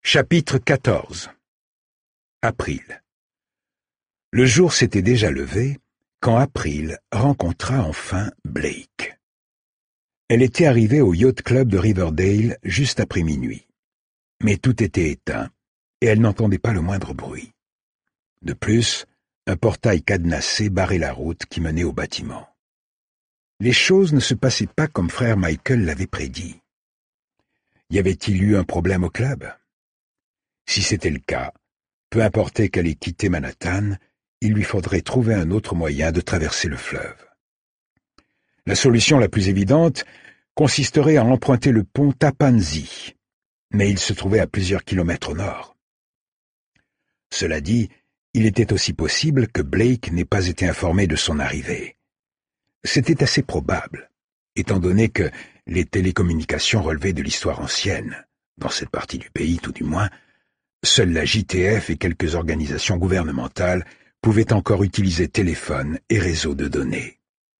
Chapitre 14. April. Le jour s'était déjà levé quand April rencontra enfin Blake. Elle était arrivée au Yacht Club de Riverdale juste après minuit. Mais tout était éteint et elle n'entendait pas le moindre bruit. De plus, un portail cadenassé barrait la route qui menait au bâtiment. Les choses ne se passaient pas comme frère Michael l'avait prédit. Y avait-il eu un problème au club? Si c'était le cas, peu importait qu'elle ait quitté Manhattan, il lui faudrait trouver un autre moyen de traverser le fleuve. La solution la plus évidente consisterait à emprunter le pont Tappan Zee, mais il se trouvait à plusieurs kilomètres au nord. Cela dit, il était aussi possible que Blake n'ait pas été informé de son arrivée. C'était assez probable, étant donné que les télécommunications relevaient de l'histoire ancienne, dans cette partie du pays tout du moins. Seule la JTF et quelques organisations gouvernementales pouvaient encore utiliser téléphone et réseaux de données.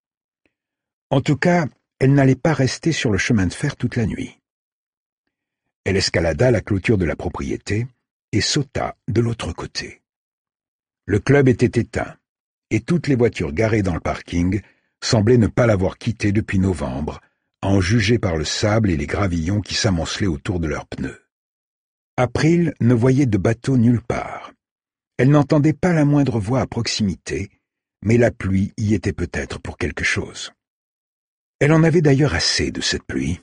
En tout cas, elle n'allait pas rester sur le chemin de fer toute la nuit. Elle escalada la clôture de la propriété et sauta de l'autre côté. Le club était éteint, et toutes les voitures garées dans le parking semblaient ne pas l'avoir quitté depuis novembre, à en juger par le sable et les gravillons qui s'amoncelaient autour de leurs pneus. April ne voyait de bateau nulle part. Elle n'entendait pas la moindre voix à proximité, mais la pluie y était peut-être pour quelque chose. Elle en avait d'ailleurs assez de cette pluie.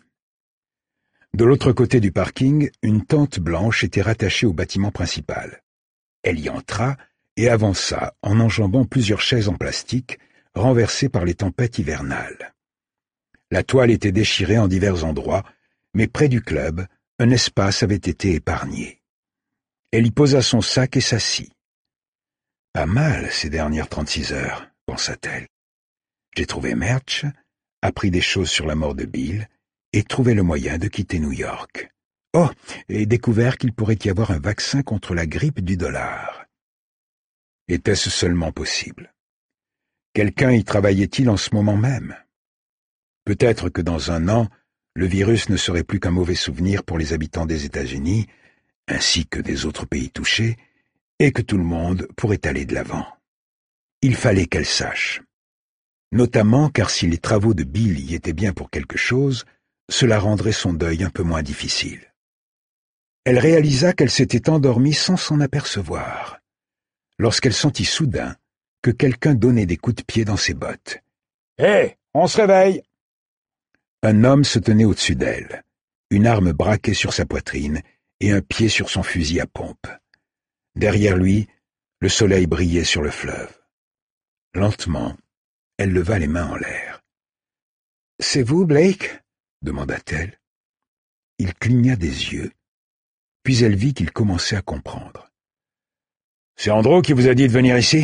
De l'autre côté du parking, une tente blanche était rattachée au bâtiment principal. Elle y entra et avança en enjambant plusieurs chaises en plastique renversées par les tempêtes hivernales. La toile était déchirée en divers endroits, mais près du club, un espace avait été épargné. Elle y posa son sac et s'assit. « Pas mal ces dernières 36 heures, pensa-t-elle. J'ai trouvé Merch, appris des choses sur la mort de Bill, et trouvé le moyen de quitter New York. Oh, et découvert qu'il pourrait y avoir un vaccin contre la grippe du dollar. Était-ce seulement possible? Quelqu'un y travaillait-il en ce moment même? Peut-être que dans un an, le virus ne serait plus qu'un mauvais souvenir pour les habitants des États-Unis, ainsi que des autres pays touchés, et que tout le monde pourrait aller de l'avant. Il fallait qu'elle sache. Notamment car si les travaux de Bill y étaient bien pour quelque chose, cela rendrait son deuil un peu moins difficile. Elle réalisa qu'elle s'était endormie sans s'en apercevoir, lorsqu'elle sentit soudain que quelqu'un donnait des coups de pied dans ses bottes. « Hé, on se réveille !» Un homme se tenait au-dessus d'elle, une arme braquée sur sa poitrine et un pied sur son fusil à pompe. Derrière lui, le soleil brillait sur le fleuve. Lentement, elle leva les mains en l'air. « C'est vous, Blake ?» demanda-t-elle. Il cligna des yeux, puis elle vit qu'il commençait à comprendre. « C'est Andrew qui vous a dit de venir ici ?»«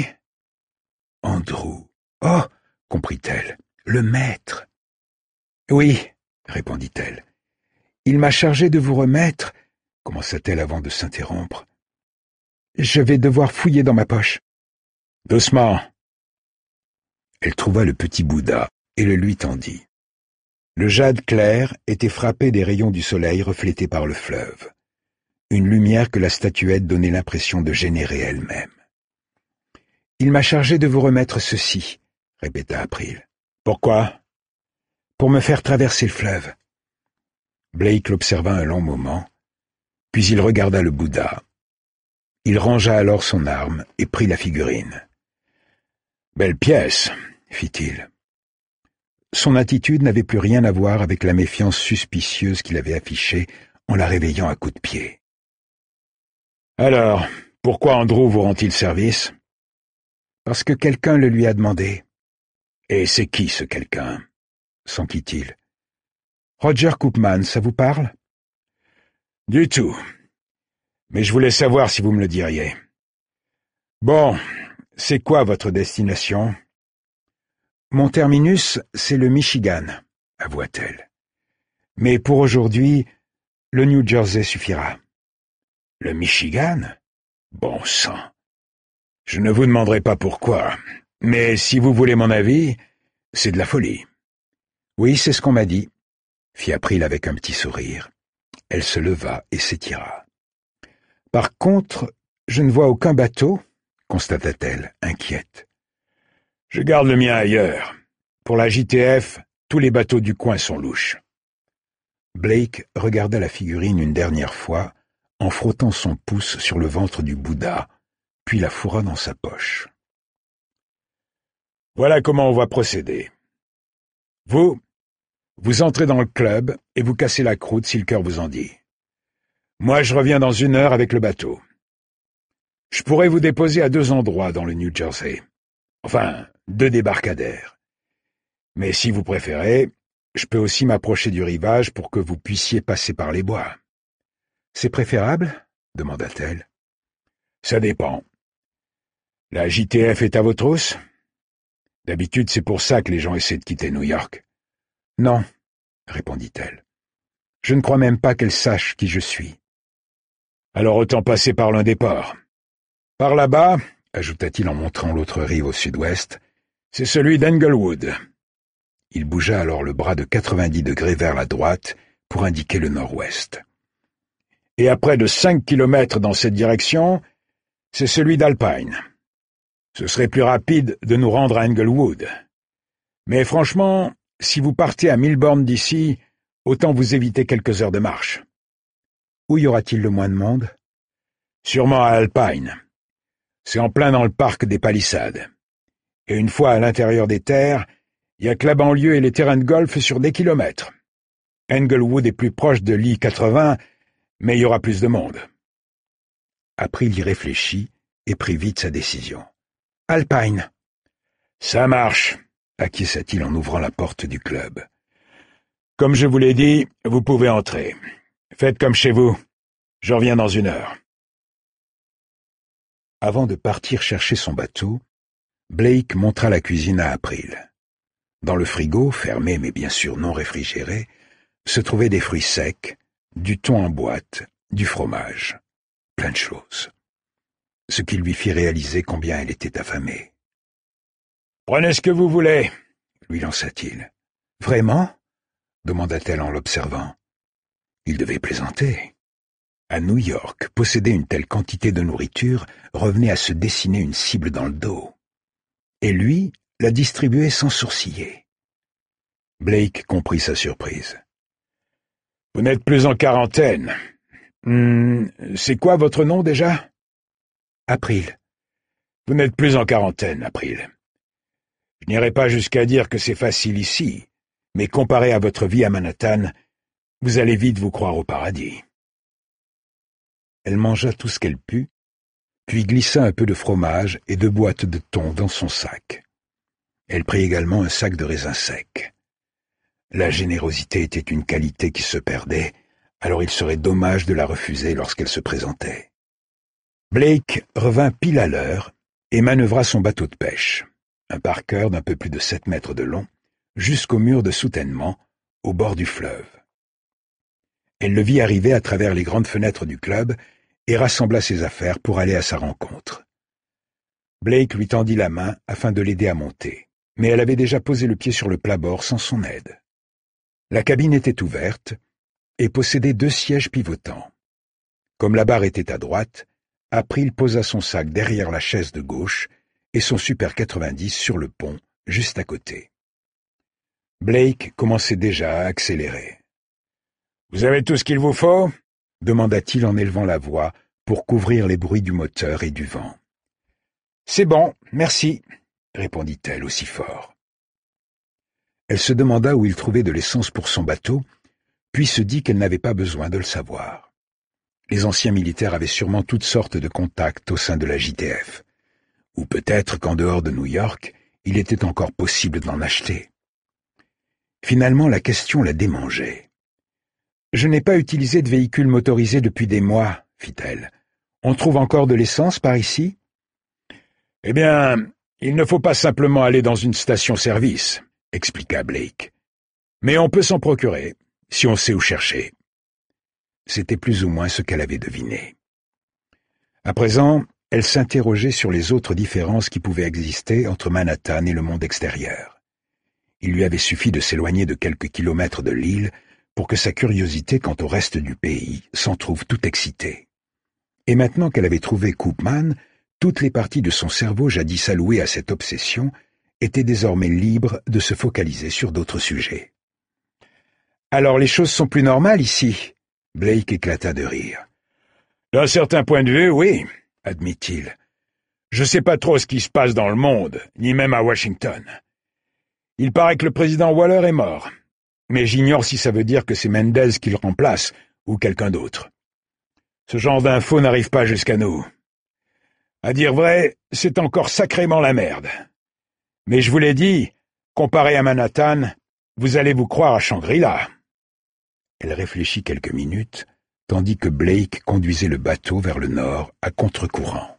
Andrew. Oh !» comprit-elle. « Le maître. » « Oui, » répondit-elle. « Il m'a chargé de vous remettre, » commença-t-elle avant de s'interrompre. « Je vais devoir fouiller dans ma poche. »« Doucement !» Elle trouva le petit Bouddha et le lui tendit. Le jade clair était frappé des rayons du soleil reflétés par le fleuve, une lumière que la statuette donnait l'impression de générer elle-même. « Il m'a chargé de vous remettre ceci, » répéta April. « Pourquoi ? » Pour me faire traverser le fleuve. Blake l'observa un long moment, puis il regarda le Bouddha. Il rangea alors son arme et prit la figurine. « Belle pièce, » fit-il. Son attitude n'avait plus rien à voir avec la méfiance suspicieuse qu'il avait affichée en la réveillant à coups de pied. « Alors, pourquoi Andrew vous rend-il service ?»« Parce que quelqu'un le lui a demandé. »« Et c'est qui ce quelqu'un ?» s'enquit-il. « Roger Koopman, ça vous parle ?»« Du tout. Mais je voulais savoir si vous me le diriez. Bon, c'est quoi votre destination ?»« Mon terminus, c'est le Michigan, » avoua-t-elle. « Mais pour aujourd'hui, le New Jersey suffira. »« Le Michigan ? Bon sang. Je ne vous demanderai pas pourquoi, mais si vous voulez mon avis, c'est de la folie. » « Oui, c'est ce qu'on m'a dit, » fit April avec un petit sourire. Elle se leva et s'étira. Par contre, je ne vois aucun bateau, constata-t-elle, inquiète. Je garde le mien ailleurs. Pour la JTF, tous les bateaux du coin sont louches. Blake regarda la figurine une dernière fois, en frottant son pouce sur le ventre du Bouddha, puis la fourra dans sa poche. Voilà comment on va procéder. Vous entrez dans le club et vous cassez la croûte si le cœur vous en dit. Moi, je reviens dans 1 heure avec le bateau. Je pourrais vous déposer à 2 endroits dans le New Jersey. Enfin, 2 débarcadères. Mais si vous préférez, je peux aussi m'approcher du rivage pour que vous puissiez passer par les bois. C'est préférable ? Demanda-t-elle. Ça dépend. La JTF est à vos trousses ? D'habitude, c'est pour ça que les gens essaient de quitter New York. Non, répondit-elle. Je ne crois même pas qu'elle sache qui je suis. Alors autant passer par l'un des ports. Par là-bas, ajouta-t-il en montrant l'autre rive au sud-ouest, c'est celui d'Englewood. Il bougea alors le bras de 90 degrés vers la droite pour indiquer le nord-ouest. Et à près de 5 kilomètres dans cette direction, c'est celui d'Alpine. Ce serait plus rapide de nous rendre à Englewood. Mais franchement, si vous partez à 1000 bornes d'ici, autant vous éviter quelques heures de marche. Où y aura-t-il le moins de monde ? Sûrement à Alpine. C'est en plein dans le parc des Palissades. Et une fois à l'intérieur des terres, il y a que la banlieue et les terrains de golf sur des kilomètres. Englewood est plus proche de l'I-80, mais il y aura plus de monde. April y réfléchit et prit vite sa décision. Alpine. Ça marche, acquiesça-t-il en ouvrant la porte du club. Comme je vous l'ai dit, vous pouvez entrer. Faites comme chez vous. Je reviens dans 1 heure. Avant de partir chercher son bateau, Blake montra la cuisine à April. Dans le frigo, fermé mais bien sûr non réfrigéré, se trouvaient des fruits secs, du thon en boîte, du fromage, plein de choses. Ce qui lui fit réaliser combien elle était affamée. « Prenez ce que vous voulez », lui lança-t-il. « Vraiment ?» demanda-t-elle en l'observant. Il devait plaisanter. À New York, posséder une telle quantité de nourriture revenait à se dessiner une cible dans le dos. Et lui la distribuait sans sourciller. Blake comprit sa surprise. « Vous n'êtes plus en quarantaine. C'est quoi votre nom déjà ? » April. « Vous n'êtes plus en quarantaine, April. Je n'irai pas jusqu'à dire que c'est facile ici, mais comparé à votre vie à Manhattan, vous allez vite vous croire au paradis. » Elle mangea tout ce qu'elle put, puis glissa un peu de fromage et 2 boîtes de thon dans son sac. Elle prit également un sac de raisins secs. La générosité était une qualité qui se perdait, alors il serait dommage de la refuser lorsqu'elle se présentait. Blake revint pile à l'heure et manœuvra son bateau de pêche, un Parker d'un peu plus de 7 mètres de long, jusqu'au mur de soutènement, au bord du fleuve. Elle le vit arriver à travers les grandes fenêtres du club et rassembla ses affaires pour aller à sa rencontre. Blake lui tendit la main afin de l'aider à monter, mais elle avait déjà posé le pied sur le plat-bord sans son aide. La cabine était ouverte et possédait 2 sièges pivotants. Comme la barre était à droite, April posa son sac derrière la chaise de gauche et son Super 90 sur le pont, juste à côté. Blake commençait déjà à accélérer. « Vous avez tout ce qu'il vous faut ?» demanda-t-il en élevant la voix pour couvrir les bruits du moteur et du vent. « C'est bon, merci », répondit-elle aussi fort. Elle se demanda où il trouvait de l'essence pour son bateau, puis se dit qu'elle n'avait pas besoin de le savoir. Les anciens militaires avaient sûrement toutes sortes de contacts au sein de la JTF. Ou peut-être qu'en dehors de New York, il était encore possible d'en acheter. Finalement, la question la démangeait. « Je n'ai pas utilisé de véhicule motorisé depuis des mois, fit-elle. On trouve encore de l'essence par ici ? » « Eh bien, il ne faut pas simplement aller dans une station-service, » expliqua Blake. « Mais on peut s'en procurer, si on sait où chercher. » C'était plus ou moins ce qu'elle avait deviné. À présent, elle s'interrogeait sur les autres différences qui pouvaient exister entre Manhattan et le monde extérieur. Il lui avait suffi de s'éloigner de quelques kilomètres de l'île pour que sa curiosité quant au reste du pays s'en trouve tout excitée. Et maintenant qu'elle avait trouvé Koopman, toutes les parties de son cerveau jadis allouées à cette obsession étaient désormais libres de se focaliser sur d'autres sujets. « Alors les choses sont plus normales ici ?» Blake éclata de rire. « D'un certain point de vue, oui, » admit-il. « Je sais pas trop ce qui se passe dans le monde, ni même à Washington. Il paraît que le président Waller est mort, mais j'ignore si ça veut dire que c'est Mendez qui le remplace ou quelqu'un d'autre. Ce genre d'infos n'arrive pas jusqu'à nous. À dire vrai, c'est encore sacrément la merde. Mais je vous l'ai dit, comparé à Manhattan, vous allez vous croire à Shangri-La. » Elle réfléchit quelques minutes, tandis que Blake conduisait le bateau vers le nord à contre-courant.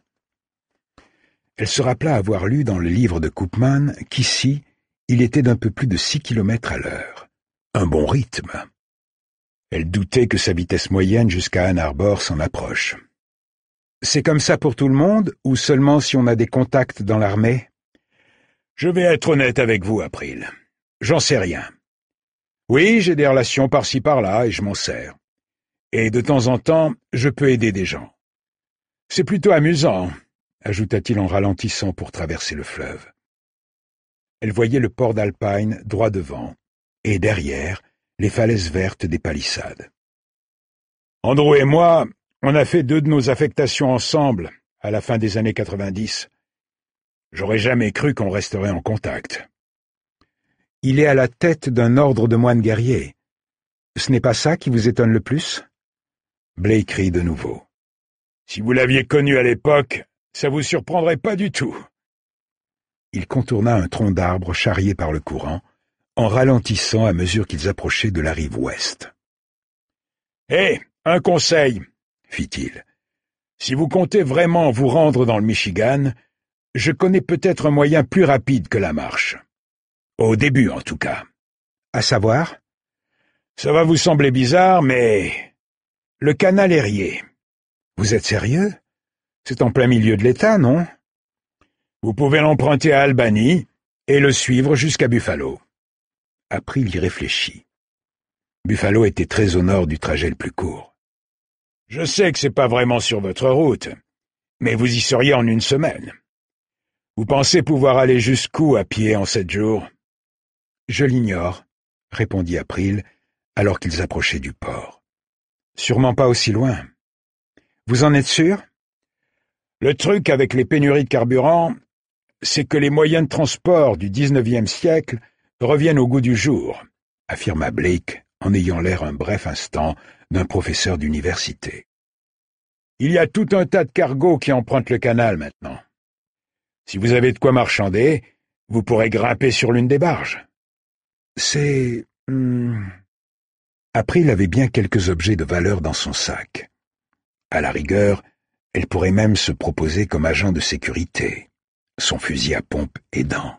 Elle se rappela avoir lu dans le livre de Koopman qu'ici, il était d'un peu plus de 6 kilomètres à l'heure. Un bon rythme. Elle doutait que sa vitesse moyenne jusqu'à Ann Arbor s'en approche. « C'est comme ça pour tout le monde, ou seulement si on a des contacts dans l'armée ?»« Je vais être honnête avec vous, April. J'en sais rien. Oui, j'ai des relations par-ci par-là et je m'en sers. Et de temps en temps, je peux aider des gens. C'est plutôt amusant, » ajouta-t-il en ralentissant pour traverser le fleuve. Elle voyait le port d'Alpine droit devant, et derrière, les falaises vertes des palissades. « Andrew et moi, on a fait 2 de nos affectations ensemble, à la fin des années 90. J'aurais jamais cru qu'on resterait en contact. » « Il est à la tête d'un ordre de moines guerriers. Ce n'est pas ça qui vous étonne le plus ?» Blake rit de nouveau. « Si vous l'aviez connu à l'époque, ça vous surprendrait pas du tout. » Il contourna un tronc d'arbre charrié par le courant, en ralentissant à mesure qu'ils approchaient de la rive ouest. « Hé, un conseil, » fit-il. « Si vous comptez vraiment vous rendre dans le Michigan, je connais peut-être un moyen plus rapide que la marche. Au début, en tout cas. À savoir? Ça va vous sembler bizarre, mais... le canal Erie. Vous êtes sérieux? C'est en plein milieu de l'État, non? Vous pouvez l'emprunter à Albany et le suivre jusqu'à Buffalo. » April y réfléchit. Buffalo était très au nord du trajet le plus court. « Je sais que c'est pas vraiment sur votre route, mais vous y seriez en 1 semaine. Vous pensez pouvoir aller jusqu'où à pied en 7 jours? » « Je l'ignore, » répondit April, alors qu'ils approchaient du port. « Sûrement pas aussi loin. Vous en êtes sûr? » « Le truc avec les pénuries de carburant, c'est que les moyens de transport du 19e siècle reviennent au goût du jour, » affirma Blake en ayant l'air un bref instant d'un professeur d'université. « Il y a tout un tas de cargos qui empruntent le canal maintenant. Si vous avez de quoi marchander, vous pourrez grimper sur l'une des barges. » C'est... April avait bien quelques objets de valeur dans son sac. À la rigueur, elle pourrait même se proposer comme agent de sécurité, son fusil à pompe aidant.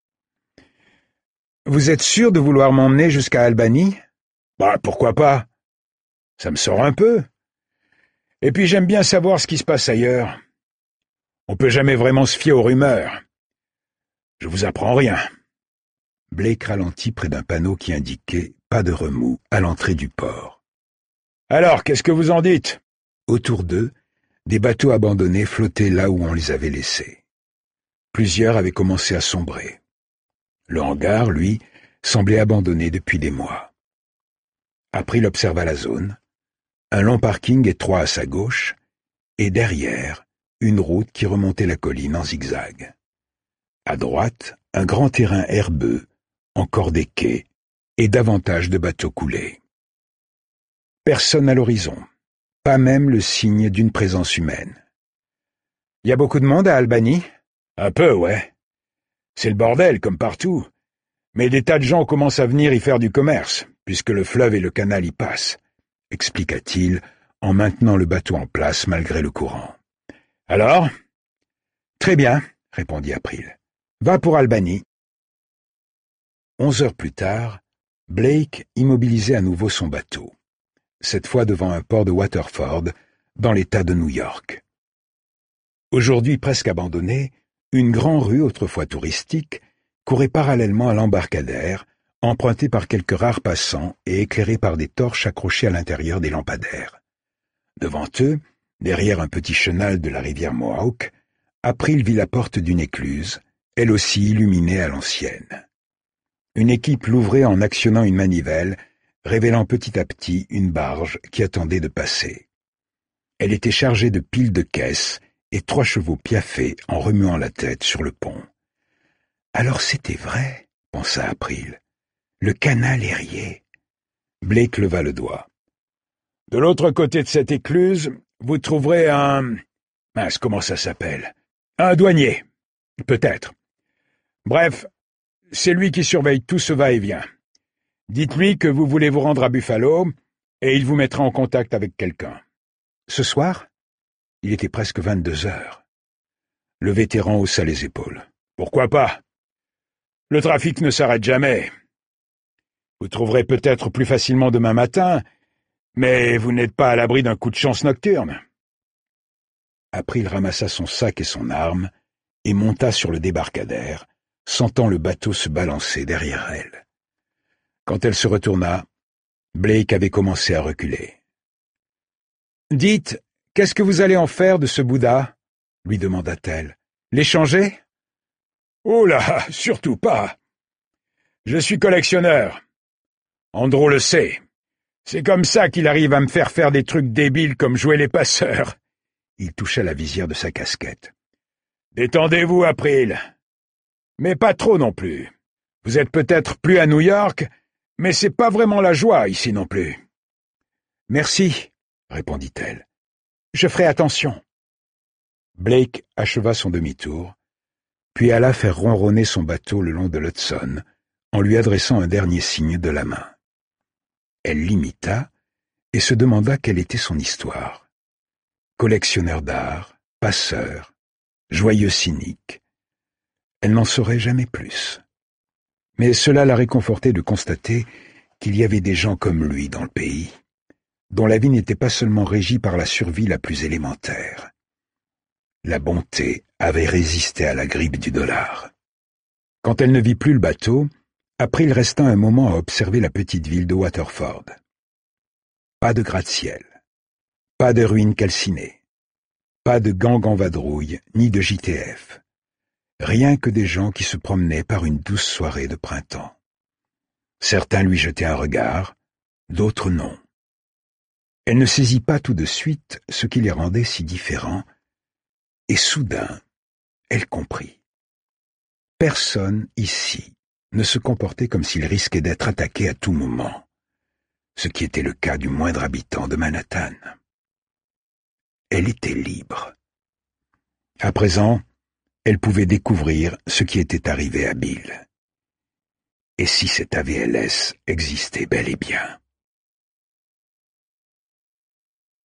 « Vous êtes sûr de vouloir m'emmener jusqu'à Albany? »« Bah, pourquoi pas? Ça me sort un peu. Et puis j'aime bien savoir ce qui se passe ailleurs. On peut jamais vraiment se fier aux rumeurs. Je vous apprends rien. » Blake ralentit près d'un panneau qui indiquait « Pas de remous » à l'entrée du port. « Alors, qu'est-ce que vous en dites ?» Autour d'eux, des bateaux abandonnés flottaient là où on les avait laissés. Plusieurs avaient commencé à sombrer. Le hangar, lui, semblait abandonné depuis des mois. April observa la zone, un long parking étroit à sa gauche, et derrière, une route qui remontait la colline en zigzag. À droite, un grand terrain herbeux, encore des quais, et davantage de bateaux coulés. Personne à l'horizon, pas même le signe d'une présence humaine. « Y a beaucoup de monde à Albany ?»« Un peu, ouais. C'est le bordel, comme partout. Mais des tas de gens commencent à venir y faire du commerce, puisque le fleuve et le canal y passent, » expliqua-t-il, en maintenant le bateau en place malgré le courant. « Alors ?»« Très bien, » répondit April. « Va pour Albany. » 11 heures plus tard, Blake immobilisait à nouveau son bateau, cette fois devant un port de Waterford, dans l'État de New York. Aujourd'hui presque abandonné, une grande rue autrefois touristique courait parallèlement à l'embarcadère, empruntée par quelques rares passants et éclairée par des torches accrochées à l'intérieur des lampadaires. Devant eux, Derrière un petit chenal de la rivière Mohawk, April vit la porte d'une écluse, elle aussi illuminée à l'ancienne. Une équipe l'ouvrait en actionnant une manivelle, révélant petit à petit une barge qui attendait de passer. Elle était chargée de piles de caisses et 3 chevaux piaffaient en remuant la tête sur le pont. Alors c'était vrai, pensa April. Le canal est rayé. Blake leva le doigt. De l'autre côté de cette écluse, vous trouverez un... Mince, comment ça s'appelle? Un douanier. Peut-être. Bref, c'est lui qui surveille tout ce va-et-vient. Dites-lui que vous voulez vous rendre à Buffalo, et il vous mettra en contact avec quelqu'un. Ce soir? Il était presque 22 heures. Le vétéran haussa les épaules. Pourquoi pas? Le trafic ne s'arrête jamais. Vous trouverez peut-être plus facilement demain matin, mais vous n'êtes pas à l'abri d'un coup de chance nocturne. April ramassa son sac et son arme et monta sur le débarcadère, sentant le bateau se balancer derrière elle. Quand elle se retourna, Blake avait commencé à reculer. « Dites, qu'est-ce que vous allez en faire de ce Bouddha ?» lui demanda-t-elle. « L'échanger ?»« Oh là, surtout pas. Je suis collectionneur. Andrew le sait. C'est comme ça qu'il arrive à me faire des trucs débiles comme jouer les passeurs. » Il toucha la visière de sa casquette. « Détendez-vous, April. Mais pas trop non plus. Vous êtes peut-être plus à New York, mais c'est pas vraiment la joie ici non plus. »« Merci, » répondit-elle. « Je ferai attention. » Blake acheva son demi-tour, puis alla faire ronronner son bateau le long de l'Hudson, en lui adressant un dernier signe de la main. Elle l'imita et se demanda quelle était son histoire. Collectionneur d'art, passeur, joyeux cynique. Elle n'en saurait jamais plus. Mais cela la réconfortait de constater qu'il y avait des gens comme lui dans le pays, dont la vie n'était pas seulement régie par la survie la plus élémentaire. La bonté avait résisté à la grippe du dollar. Quand elle ne vit plus le bateau, April resta un moment à observer la petite ville de Waterford. Pas de gratte-ciel, pas de ruines calcinées, pas de gangs en vadrouille, ni de JTF. Rien que des gens qui se promenaient par une douce soirée de printemps. Certains lui jetaient un regard, d'autres non. Elle ne saisit pas tout de suite ce qui les rendait si différents, et soudain, elle comprit. Personne ici ne se comportait comme s'il risquait d'être attaqué à tout moment, ce qui était le cas du moindre habitant de Manhattan. Elle était libre. À présent, elle pouvait découvrir ce qui était arrivé à Bill. Et si cette AVLS existait bel et bien?